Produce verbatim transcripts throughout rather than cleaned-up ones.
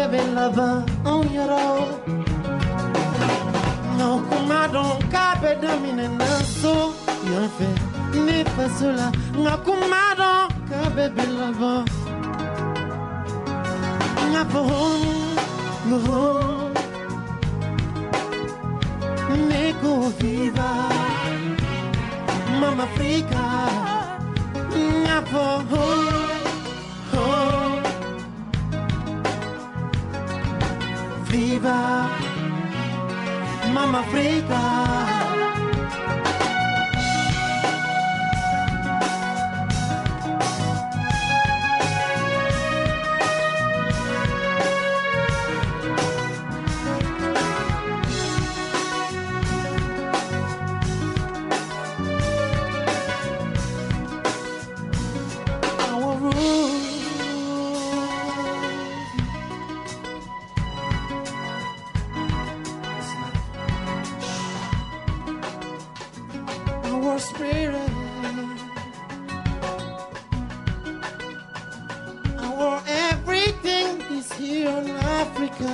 bebe lava on yaro. No kumadon kabe domine naso. Yanfe ne fasola. No kumadon kabe bebe lava. Ngapo no. Nego viva. Mama Africa. Ngapo oh. Viva Mama Africa. Spirit, our everything is here in Africa.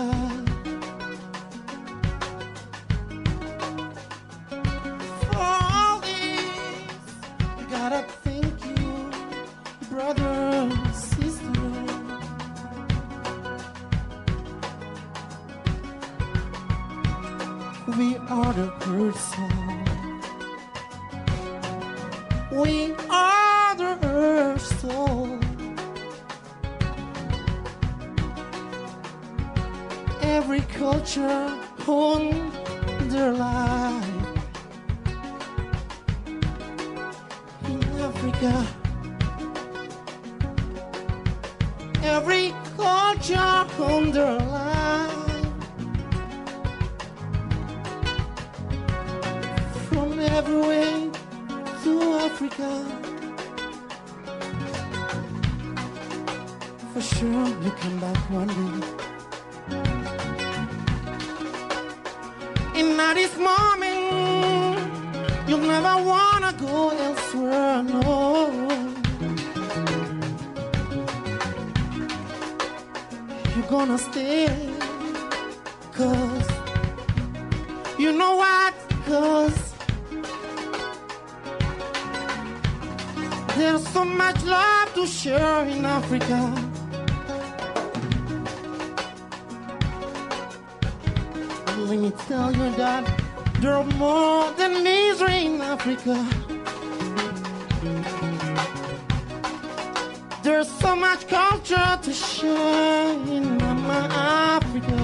For all this, we gotta thank you, brother, sister. We are the person. We are the earth's soul. Every culture on their life in Africa. Every culture on their life from everywhere to Africa. For sure you come back one day. And at this moment you'll never wanna go elsewhere, no. You're gonna stay, cause you know what, cause there's so much love to share in Africa. Let me tell you that there are more than misery in Africa. There's so much culture to share in my Africa.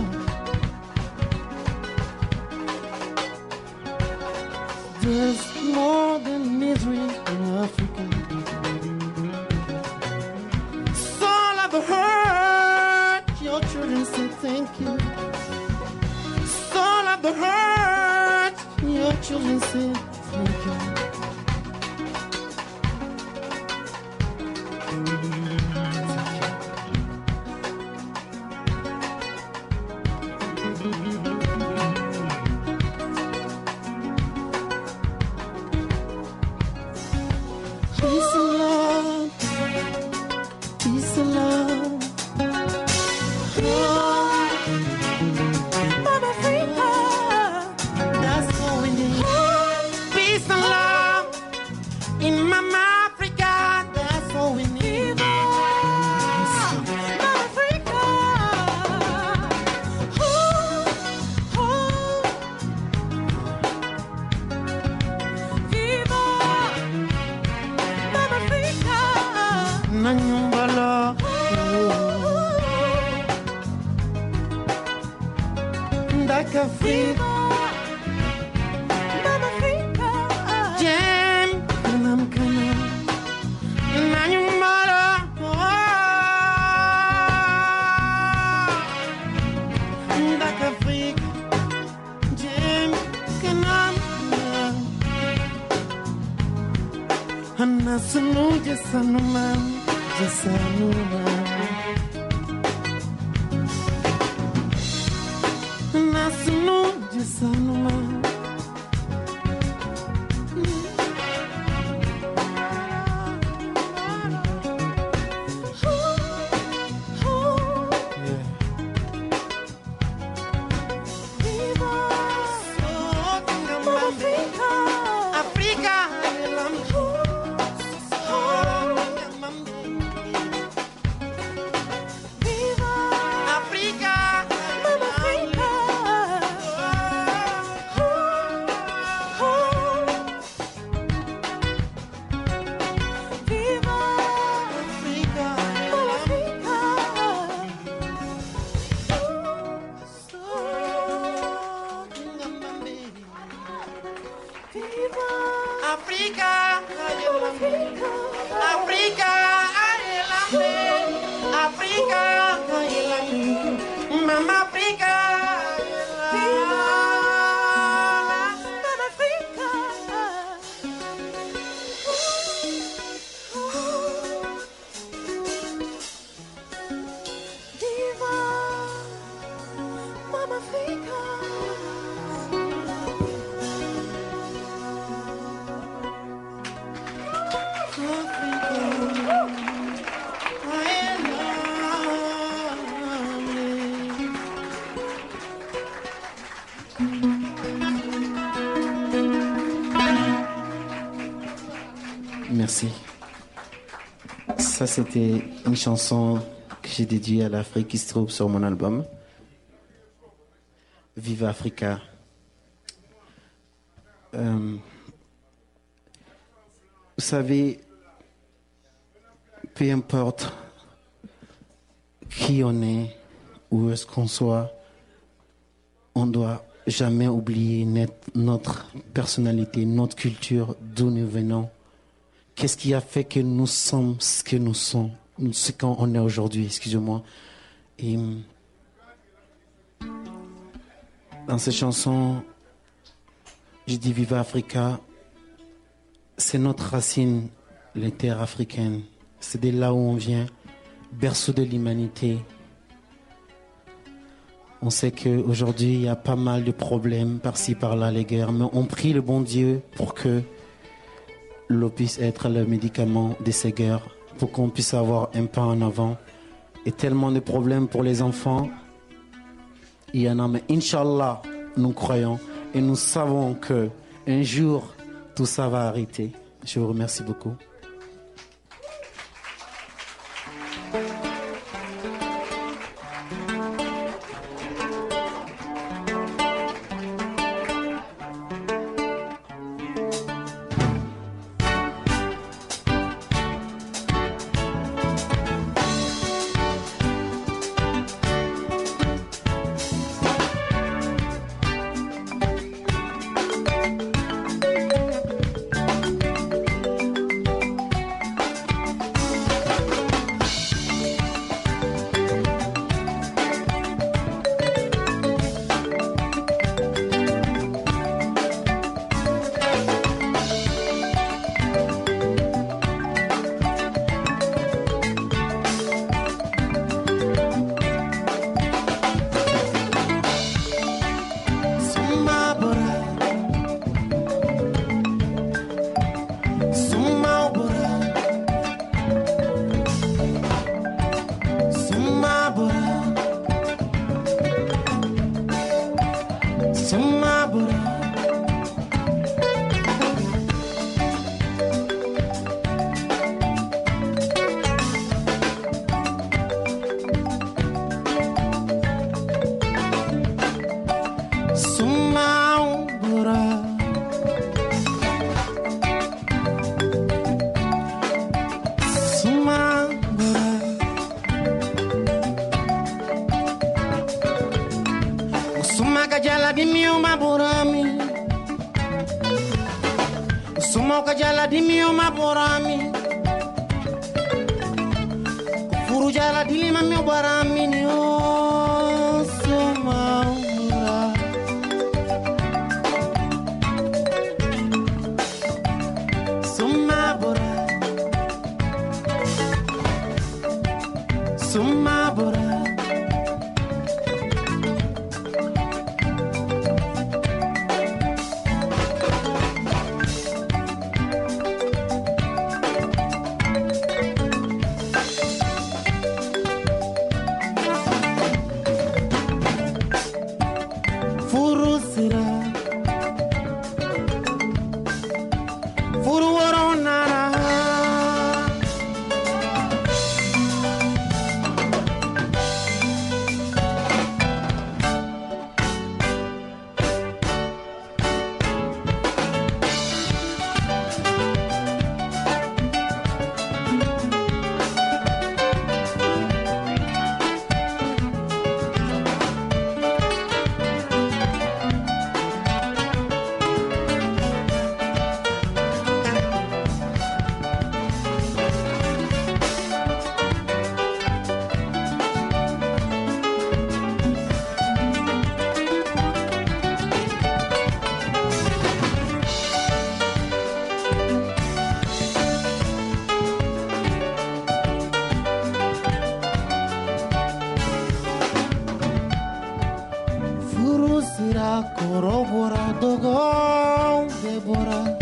There's more than misery in Africa. Soul of the hurt, your children say thank you. Soul of the hurt, your children say thank you. Peace and love, peace and love. Oh, Mama Africa, that's all we need. Peace and love in Mama Africa, that's all we need. Mama Africa, oh, oh. Viva Mama Africa, Nanyumbala, Ndaka Africa, Mama Africa, Jem, Kanam Kanam, Nanyumbala, Ndaka Africa, Jem, Kanam Kanam. Hanasunu Jesanumam, Jesanumam. Hanasunu Jesanumam. Yeah. Africa, Africa, Africa, Mama Africa, Mama Africa. Diva, Mama Africa. Merci. Ça, c'était une chanson que j'ai dédiée à l'Afrique qui se trouve sur mon album. Vive Africa. Euh, vous savez, peu importe qui on est, où est-ce qu'on soit, on ne doit jamais oublier notre personnalité, notre culture, d'où nous venons. Qu'est-ce qui a fait que nous sommes ce que nous sommes, ce qu'on est aujourd'hui, excusez-moi. Et dans cette chanson, je dis Viva Africa, c'est notre racine, les terres africaines. C'est de là où on vient, berceau de l'humanité. On sait qu'aujourd'hui, il y a pas mal de problèmes par-ci, par-là, les guerres, mais on prie le bon Dieu pour que l'eau puisse être le médicament de ces guerres, pour qu'on puisse avoir un pas en avant. Et tellement de problèmes pour les enfants, il y en a, mais Inch'Allah, nous croyons et nous savons que un jour, tout ça va arrêter. Je vous remercie beaucoup.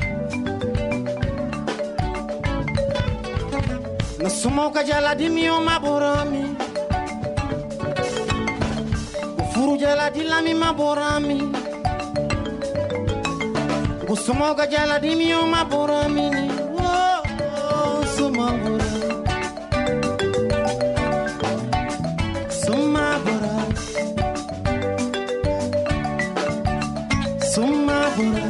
Nasumoka jala di mio maborami Ufuru jala di lami maborami Usumoka jala di mio maborami Oh, oh, sumabora Sumabora Sumabora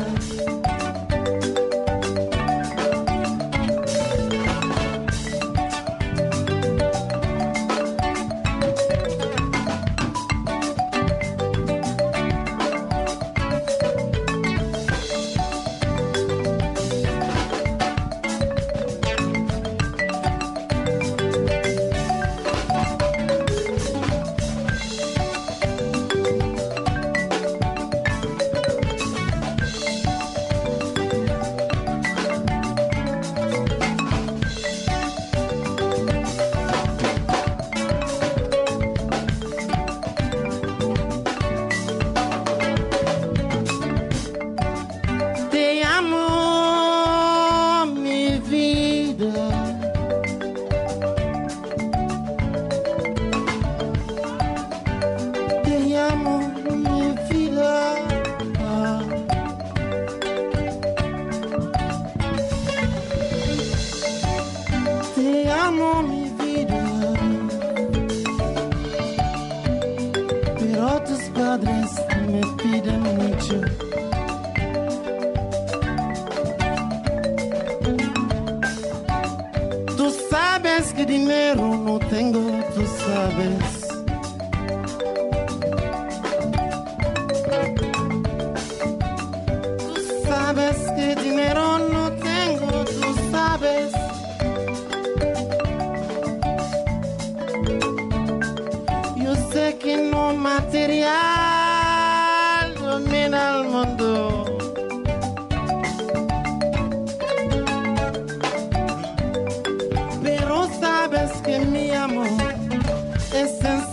Pero sabes que mi amor es sencillo.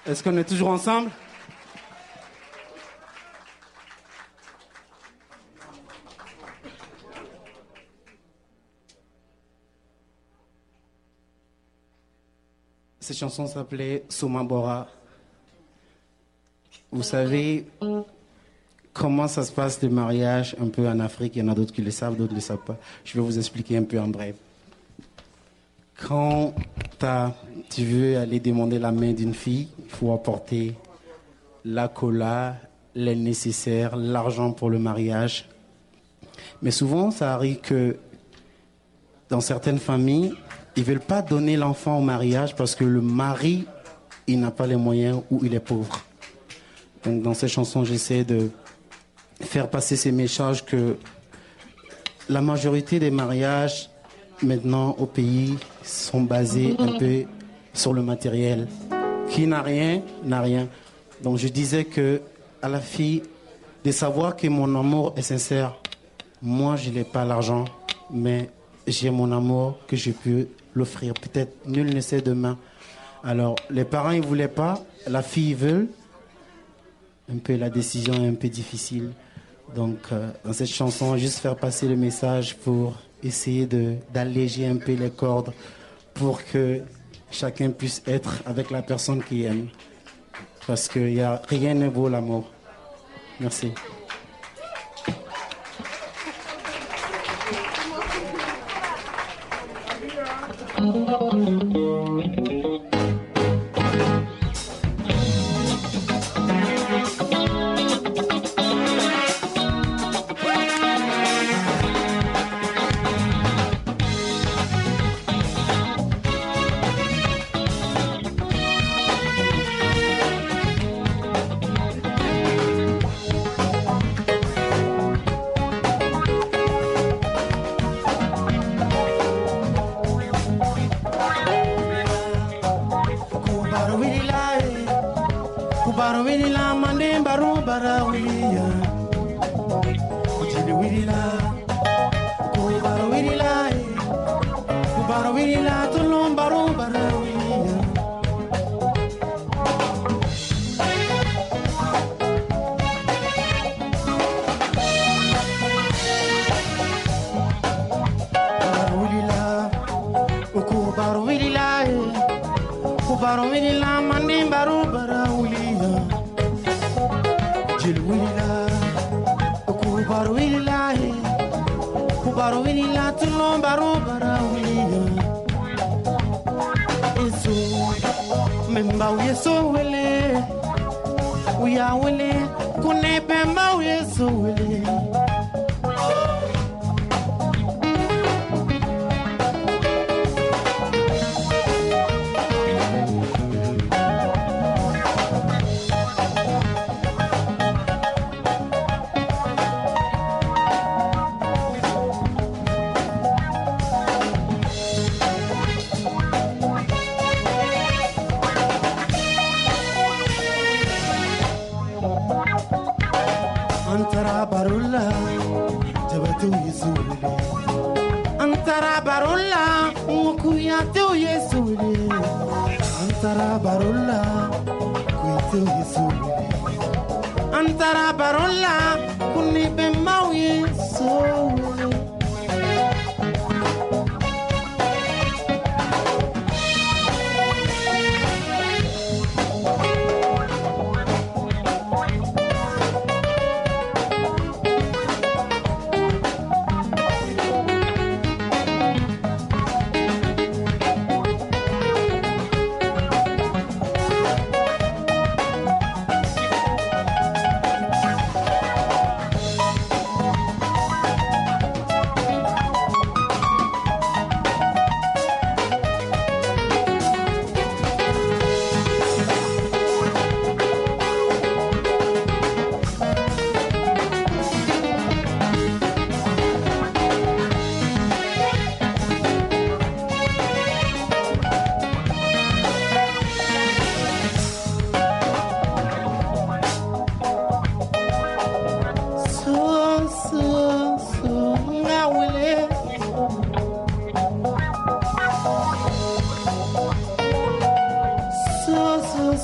Est-ce qu'on est toujours ensemble? Cette chanson s'appelait Soma Bora. Vous savez comment ça se passe le mariage un peu en Afrique? Il y en a d'autres qui le savent, d'autres ne le savent pas. Je vais vous expliquer un peu en bref. Quand tu veux aller demander la main d'une fille, il faut apporter la cola, les nécessaires, l'argent pour le mariage. Mais souvent, ça arrive que dans certaines familles, ils ne veulent pas donner l'enfant au mariage parce que le mari, il n'a pas les moyens ou il est pauvre. Donc dans ces chansons, j'essaie de faire passer ces messages que la majorité des mariages maintenant au pays sont basés un peu sur le matériel. Qui n'a rien, n'a rien. Donc je disais que à la fille de savoir que mon amour est sincère. Moi, je n'ai pas l'argent, mais j'ai mon amour que je peux l'offrir. Peut-être nul ne sait demain. Alors, les parents, ils ne voulaient pas. La fille veut. Un peu, la décision est un peu difficile. Donc, euh, dans cette chanson, juste faire passer le message pour essayer de, d'alléger un peu les cordes pour que chacun puisse être avec la personne qu'il aime. Parce que y a, rien ne vaut l'amour. Merci.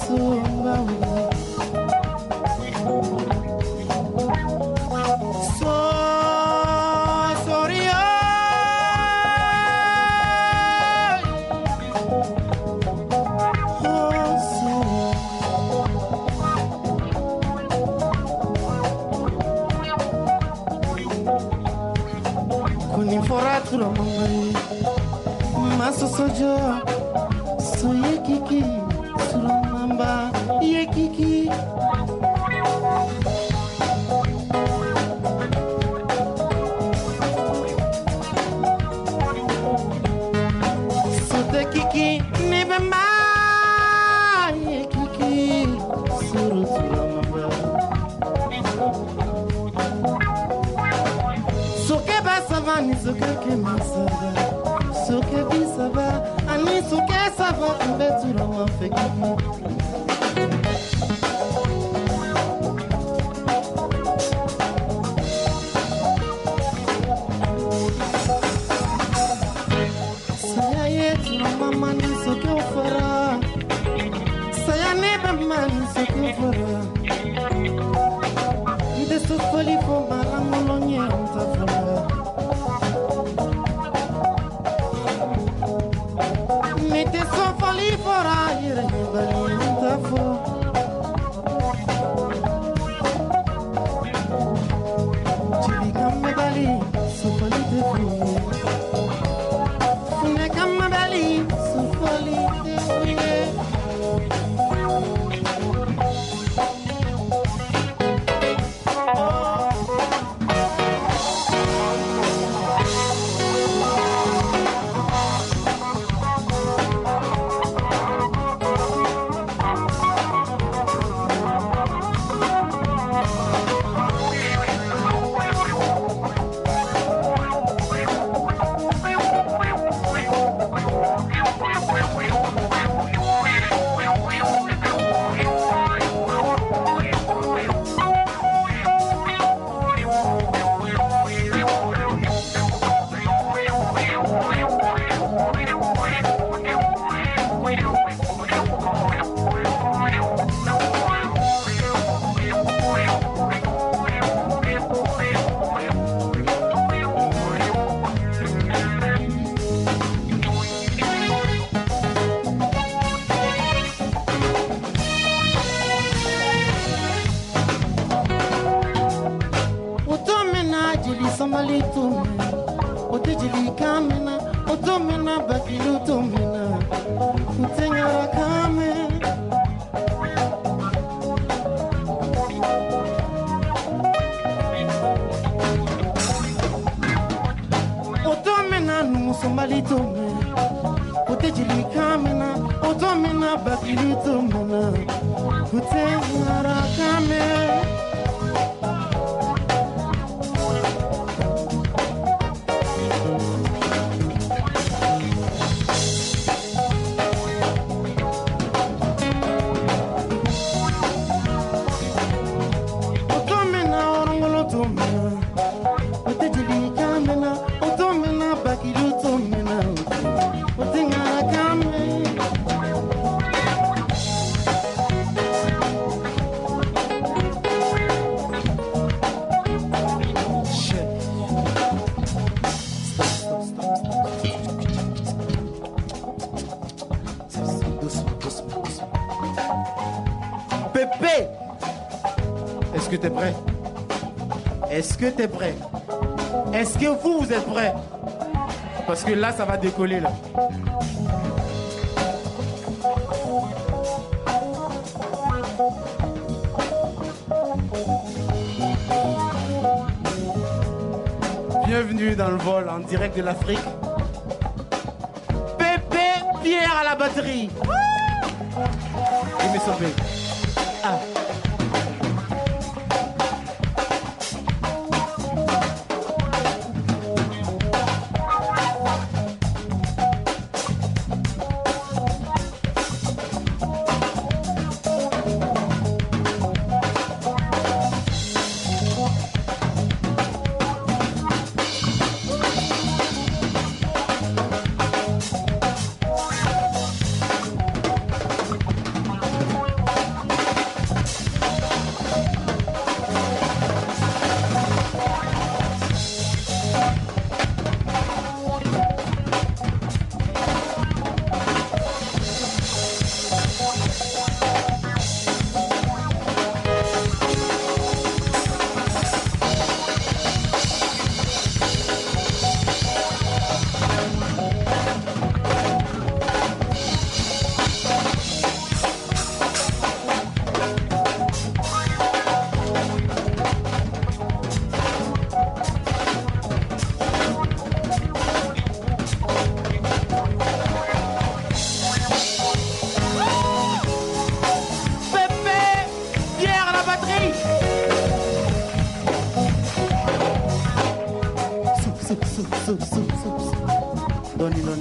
Est-ce que t'es prêt? Est-ce que t'es prêt? Est-ce que vous, vous êtes prêts? Parce que là, ça va décoller, là. Bienvenue dans le vol en direct de l'Afrique. Pépé Pierre à la batterie. Il m'est sauvé. Ah. Soup, soup, soup, soup, soup, soup. Doni, doni.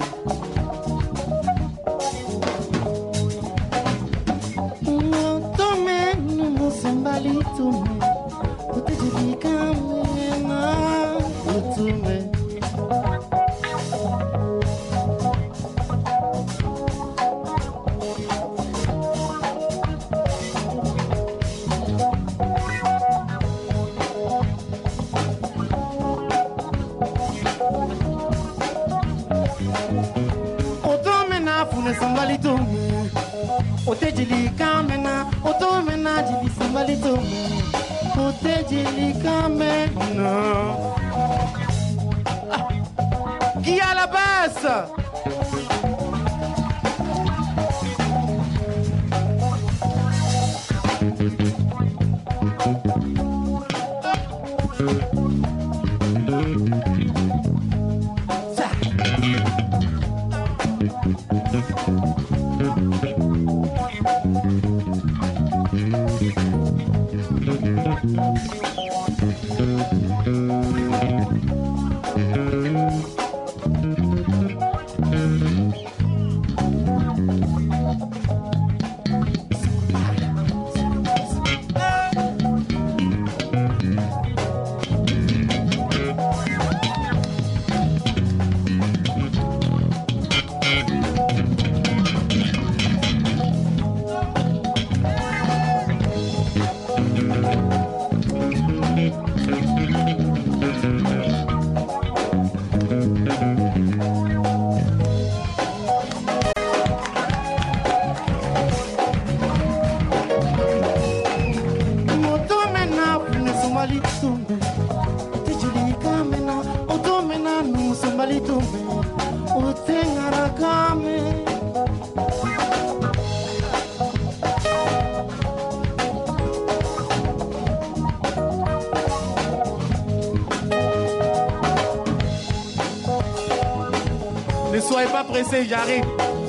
Tome, no sambali tome. Ote jibika mena, utume. Sambali to me, otejili kamena, otomena jili sambali to me, otejili kamena. Ah. Qui a la basse? Ne soyez pas pressés, j'arrive.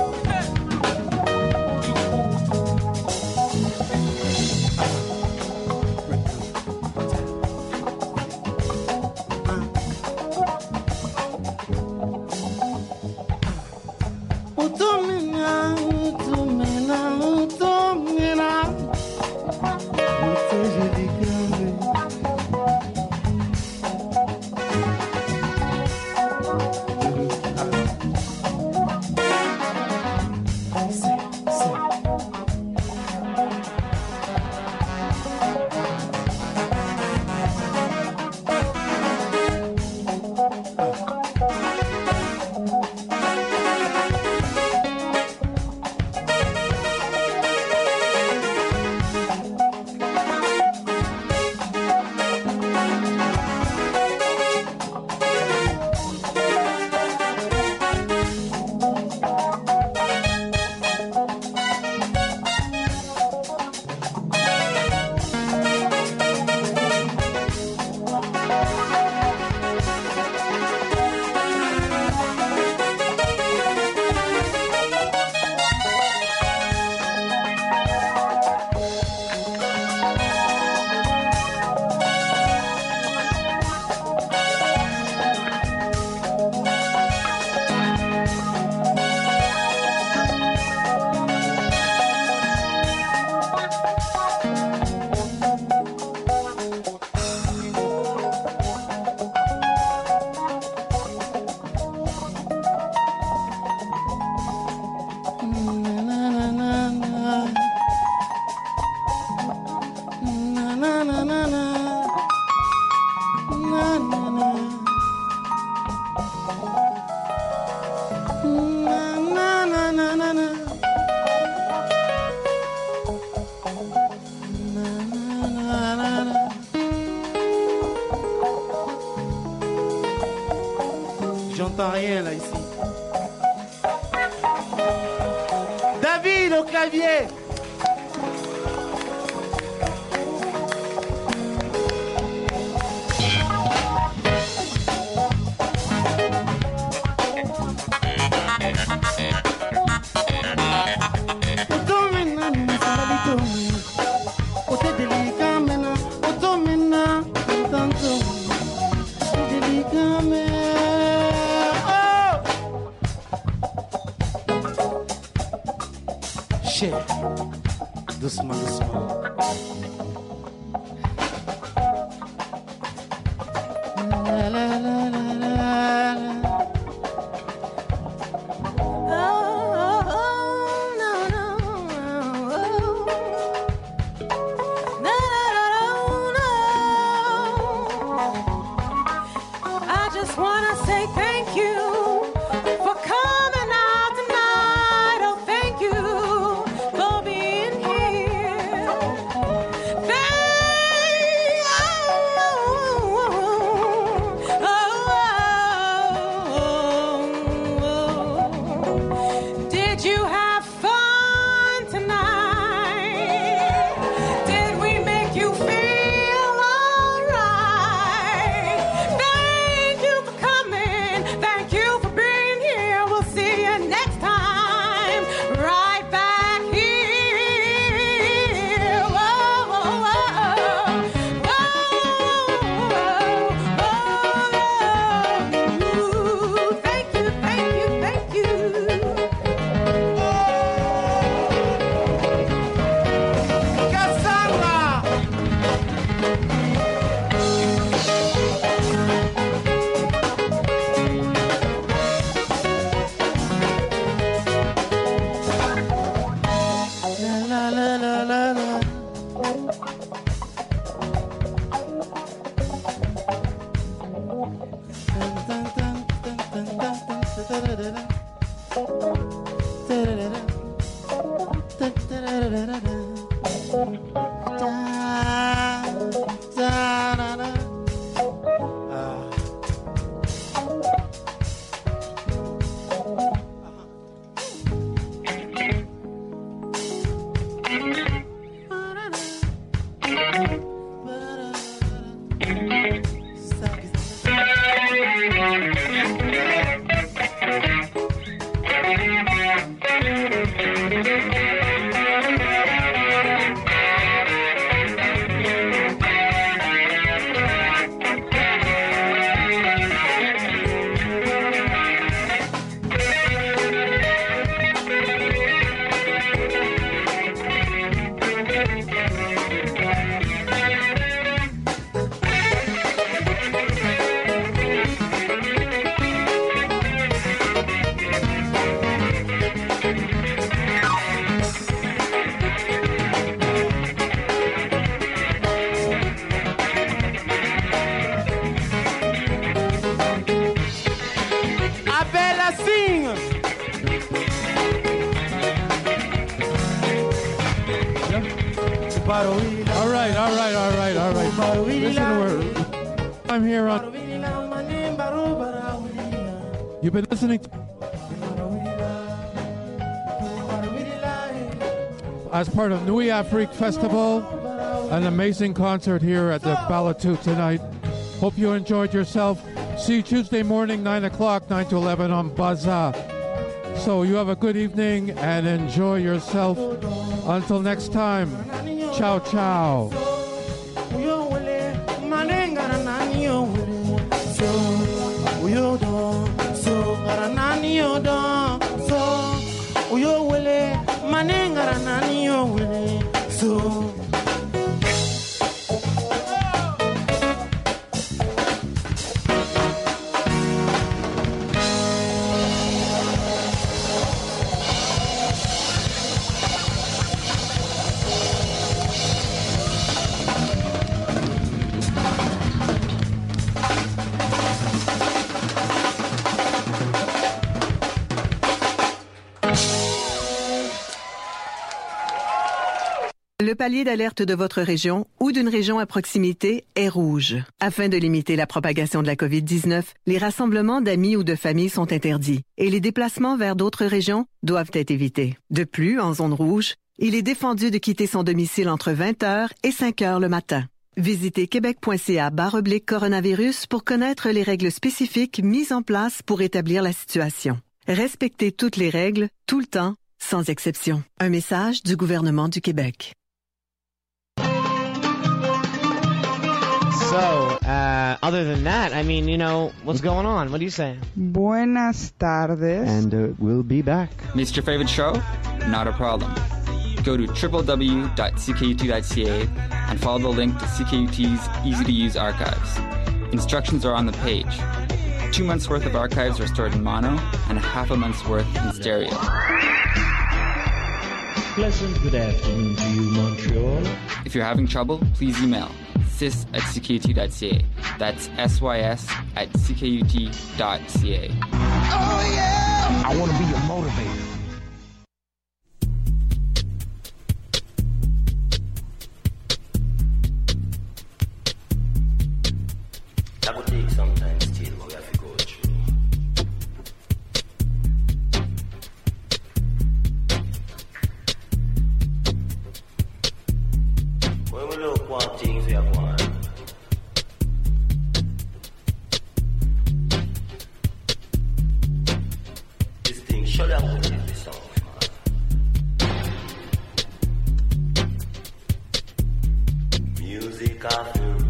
J'entends rien là ici. David au clavier. Otomena, Touché. Doucement, doucement. La, la, la, la, la, la. All right, all right, all right, all right. Listen to where I'm here on. You've been listening to, as part of Nuit Afrique Festival, an amazing concert here at the Balatou tonight. Hope you enjoyed yourself. See you Tuesday morning, nine o'clock, nine to eleven on Baza. So you have a good evening and enjoy yourself. Until next time, ciao, ciao. Le palier d'alerte de votre région ou d'une région à proximité est rouge. Afin de limiter la propagation de la covid dix-neuf, les rassemblements d'amis ou de familles sont interdits et les déplacements vers d'autres régions doivent être évités. De plus, en zone rouge, il est défendu de quitter son domicile entre vingt heures et cinq heures le matin. Visitez québec.ca barre oblique coronavirus pour connaître les règles spécifiques mises en place pour établir la situation. Respectez toutes les règles, tout le temps, sans exception. Un message du gouvernement du Québec. So, uh, other than that, I mean, you know, what's going on? What do you say? Buenas tardes. And uh, we'll be back. Missed your favorite show? Not a problem. go to w w w dot c k u t dot c a and follow the link to C K U T's easy-to-use archives. Instructions are on the page. Two months' worth of archives are stored in mono and half a month's worth in stereo. Pleasant good afternoon to you, Montreal. If you're having trouble, please email sys at c k u t dot c a. That's S Y S at c k u t dot c a. Oh, yeah! I want to be your motivator. That would take some time still, but we have to go through. When we look one things we have one. This thing surely I won't leave this song, man. Music after room.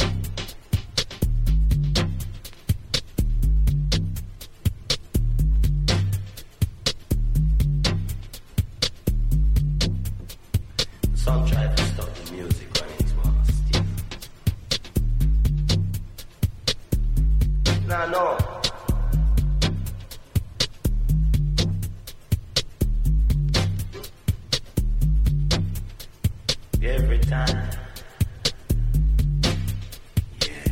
Some try to stop the music when it's one still. Nah, no. Every time. Yeah.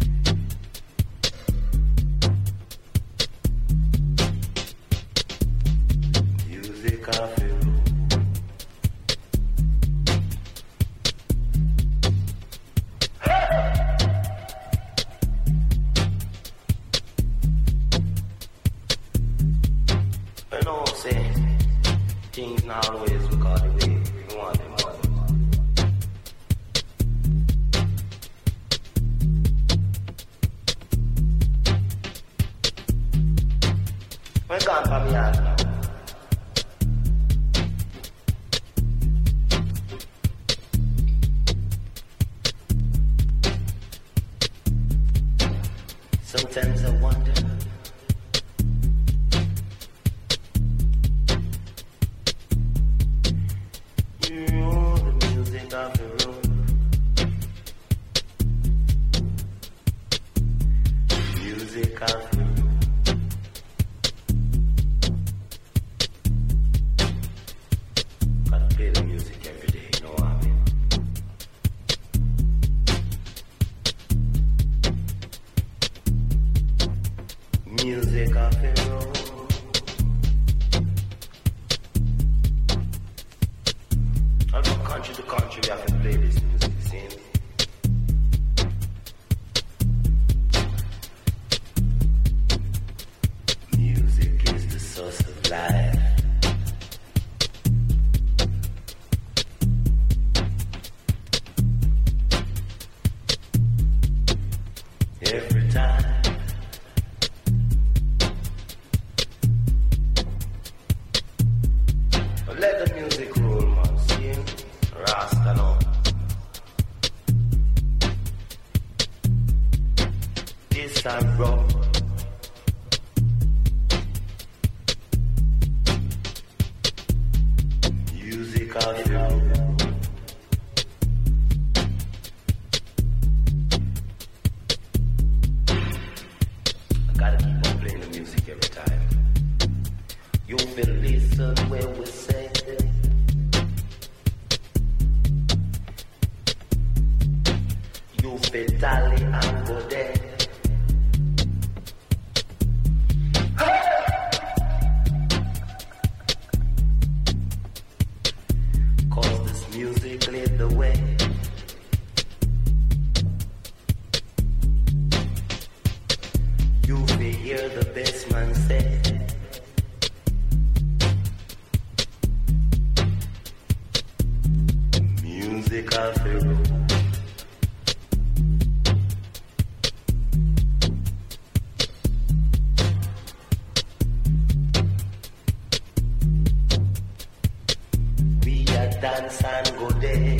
Music I feel. Things not always because the way we want them. When gone from me out now. Sometimes I wonder. Of the room. Music of the room. Gotta play the music every day, you know what I mean? Music of the room. Country to country, we have to play this music, see? Music is the source of life. Every time. But let the music roll, man, see? Rasta no. This time, bro. Music out here. I gotta keep on playing the music every time. You will listen where we say. You fatally and go there. Cause this music lead the way. You will hear the best man say. Music of the room. Dance and go there.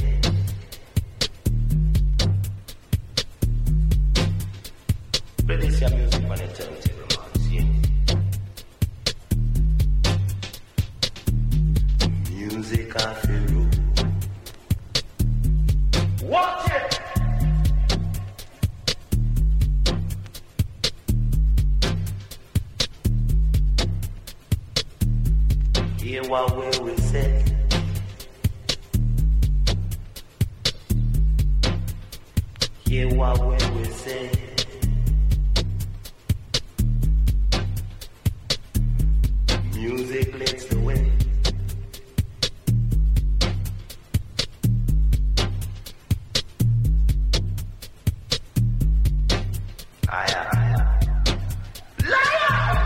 Play this your music on the turntable, man, see? Music I feel. Watch it! Hear what we will say. Hear what we will say. Music leads the way. Aya, aya. Liar!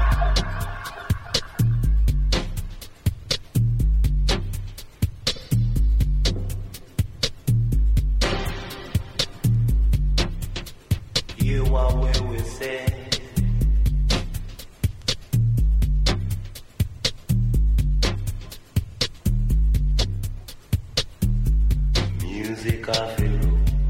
Hear what we will say. Music I feel.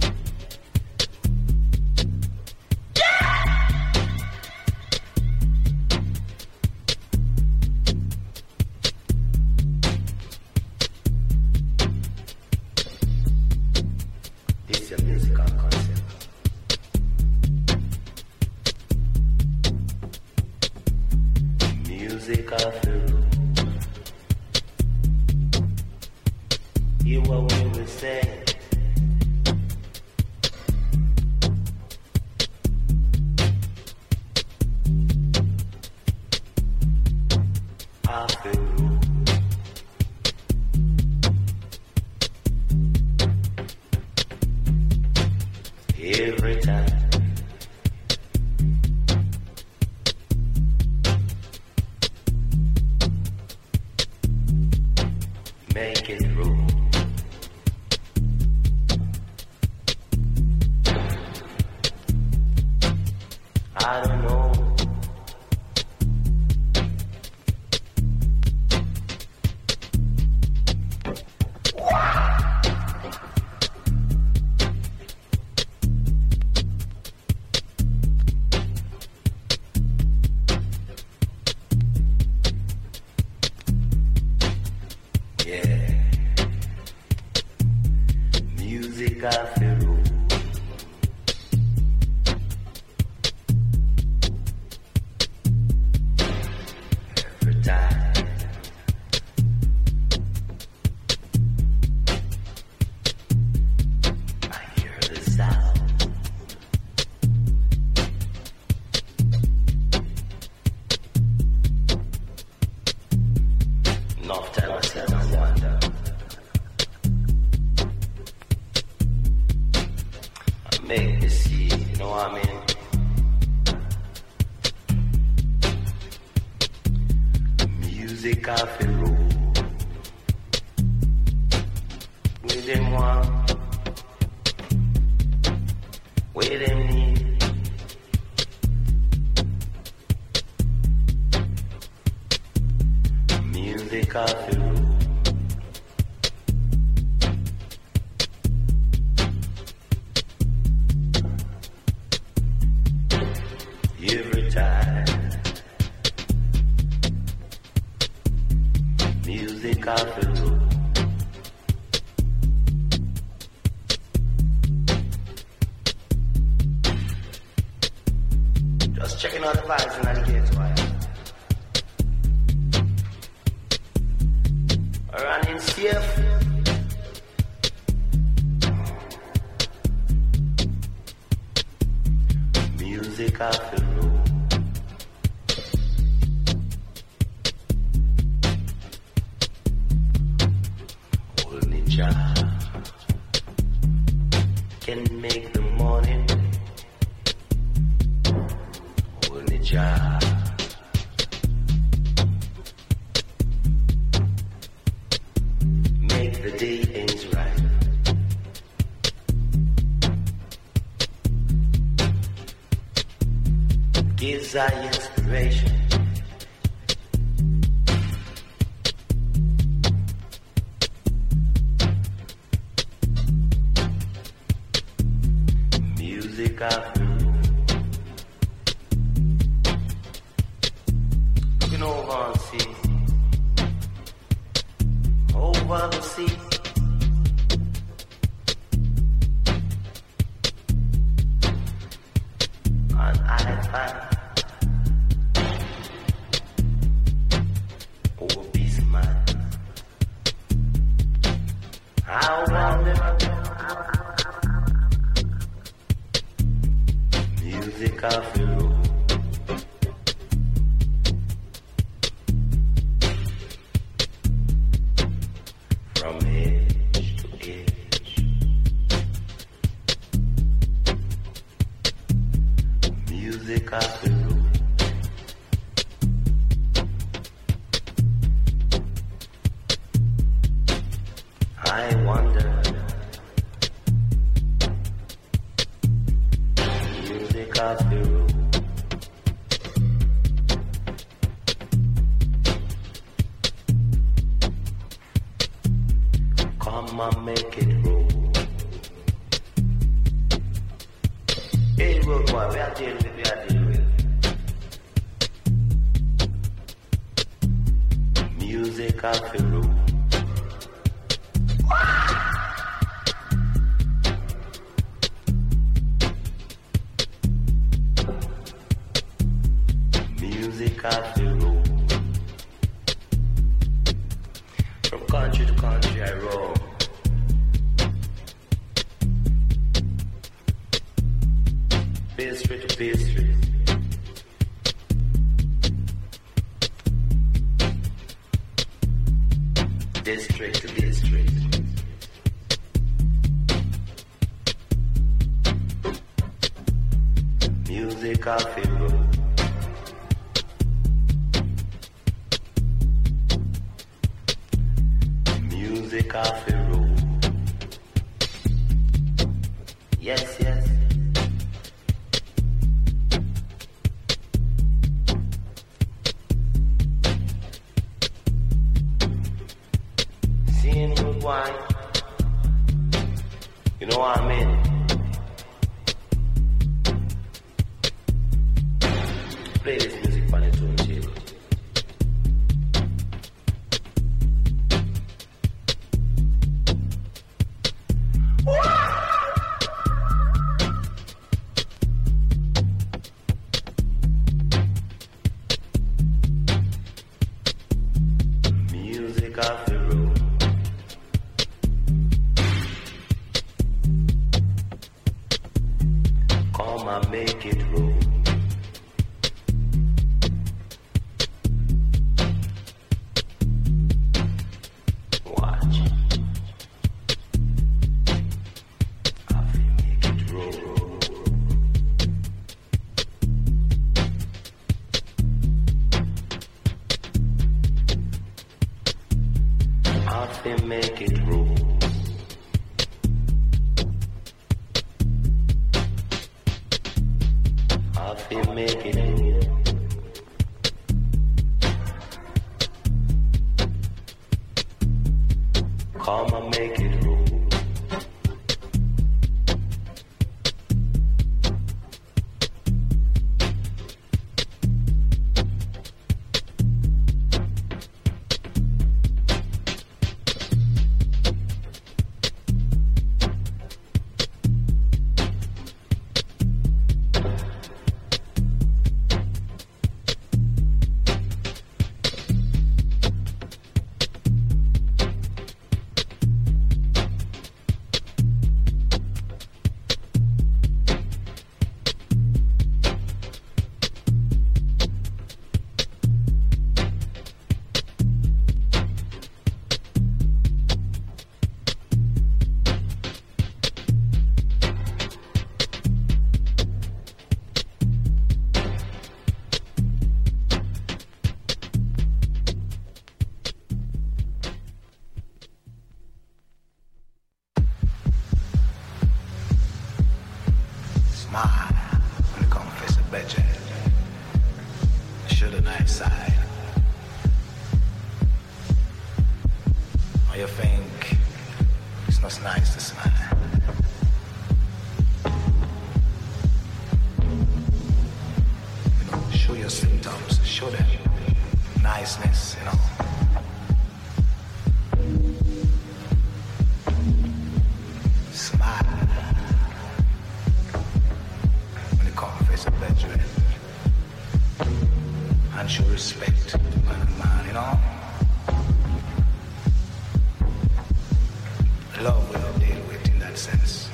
This is a musical concept. Music I feel. Hear what we will say. I feel. Every time. Make it through. I don't know. Yeah. Music I feel. Every time. I hear the sound. Enough time I sit and wonder. I make me see, you know what I mean? Music I feel roll. With them want, with them need. Music I feel roll. Every time. Music I feel roll. Just checking out the vibes in the gates, why? Running safe. Music I feel roll. Only Jah can make the morning. Only Jah. Make the day ends right. Gives I inspiration. Music I feel. Looking over and see. Oh. over the sea. And I find over peace of mind. I wonder music of the road. From edge to edge, music of the road. I wonder, music of the road. Come and make it roll. Hey, road boy, we are dealing with, we are dealing with. Music of the road. Music of the road. From country to country I roam. Pastry to pastry. District to district. Music of the road. Music of the road. Yes, yes. Seeing good wine. You know what I mean? Play this music on the turntable. Music of the road. Come and make it roll. Watch. I feel make it roll. I feel make it roll. I feel make it roll. Come and make it roll. Smile when you come face a budget. Show the nice side. Or you think it's not nice to smile. You know, show your symptoms, show them niceness, you know. respect to man and man, you know? Love will not deal with in that sense.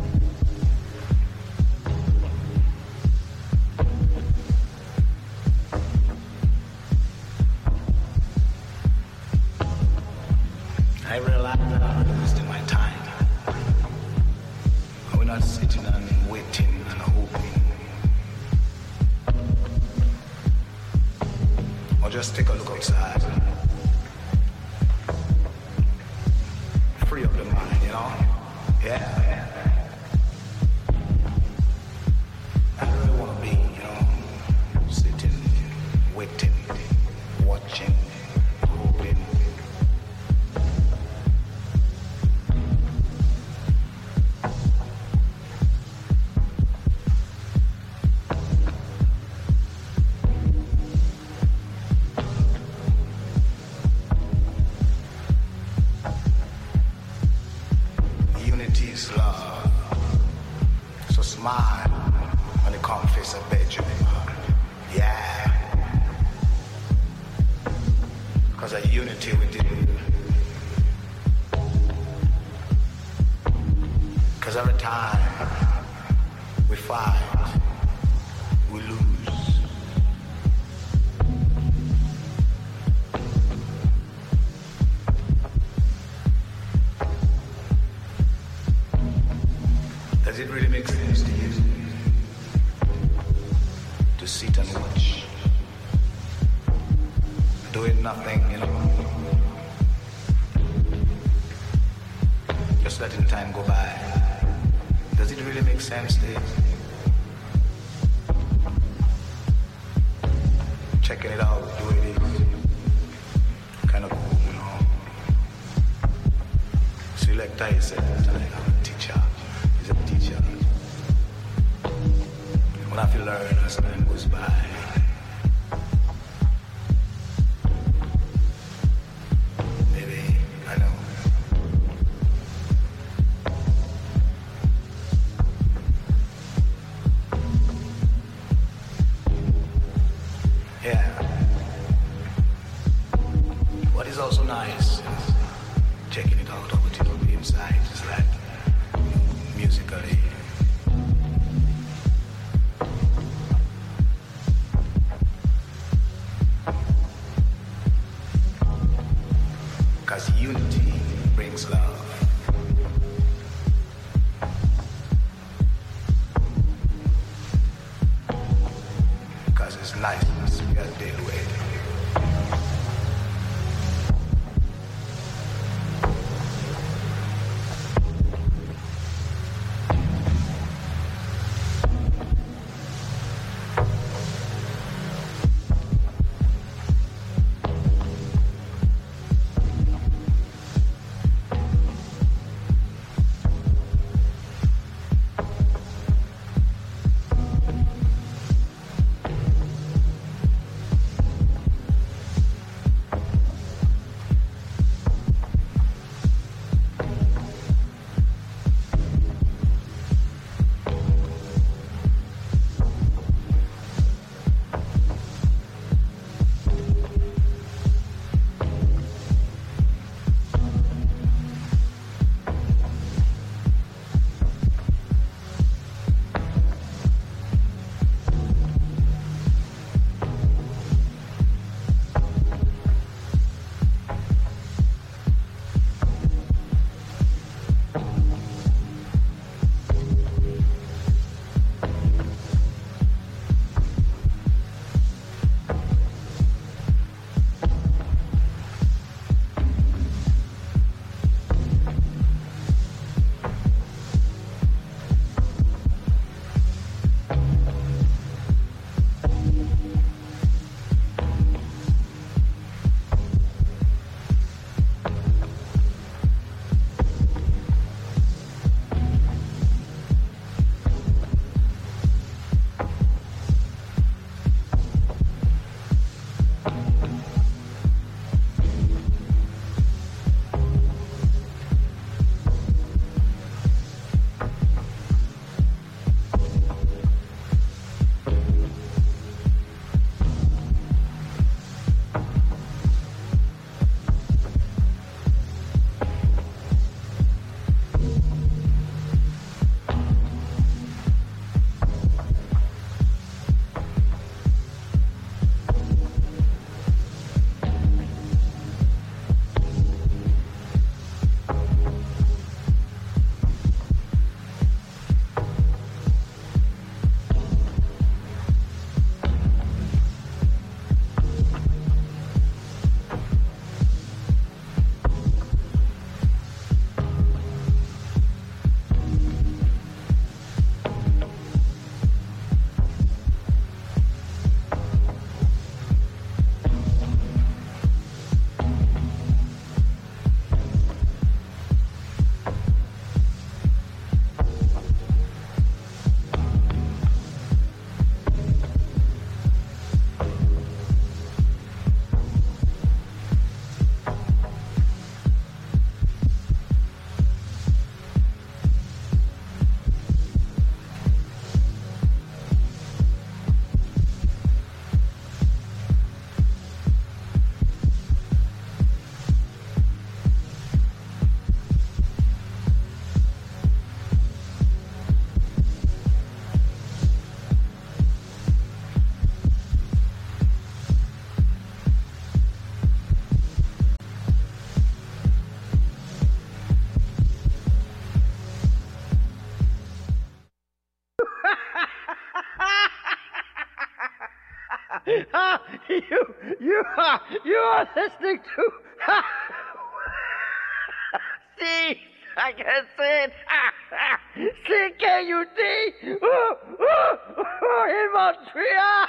I realize that I'm wasting my time. We're not sitting and waiting and hoping. Or just take a look outside. Free up the mind, you know? Yeah. I don't really want to be, you know, sitting, waiting, watching, hoping. Does it really make sense to you to sit and watch, doing nothing, you know, just letting time go by? Does it really make sense to you? Checking it out, doing it, kind of cool, you know. Selector, he said, I'm a teacher. He's a teacher. When I feel learn as time goes by. Maybe, I know. Yeah. What is also nice is checking it out over to the inside, just like musically. Because unity brings love. Because it's niceness we gotta deal with. you, you are, you are listening to C, I can say it, C K U T in Montreal.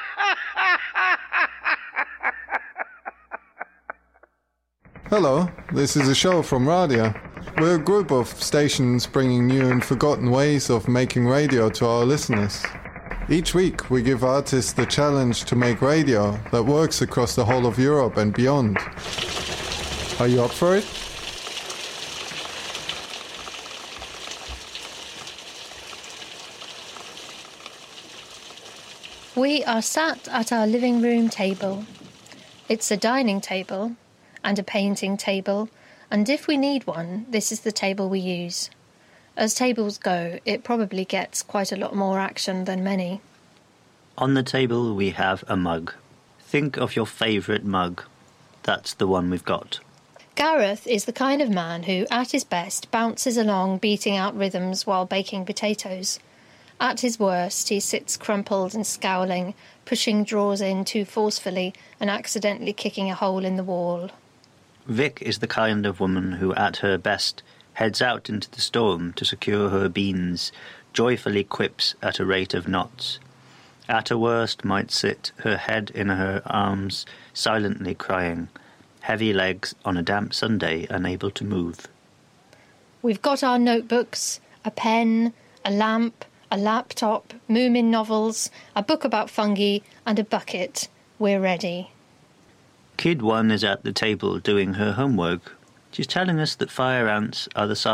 Hello, this is a show from Radia. We're a group of stations bringing new and forgotten ways of making radio to our listeners. Each week we give artists the challenge to make radio that works across the whole of Europe and beyond. Are you up for it? We are sat at our living room table. It's a dining table and a painting table, and if we need one, this is the table we use. As tables go, it probably gets quite a lot more action than many. On the table we have a mug. Think of your favourite mug. That's the one we've got. Gareth is the kind of man who, at his best, bounces along beating out rhythms while baking potatoes. At his worst, he sits crumpled and scowling, pushing drawers in too forcefully and accidentally kicking a hole in the wall. Vic is the kind of woman who, at her best, heads out into the storm to secure her beans, joyfully quips at a rate of knots. At her worst might sit, her head in her arms, silently crying, heavy legs on a damp Sunday, unable to move. We've got our notebooks, a pen, a lamp, a laptop, Moomin novels, a book about fungi, and a bucket. We're ready. Kid one is at the table doing her homework. She's telling us that fire ants are the size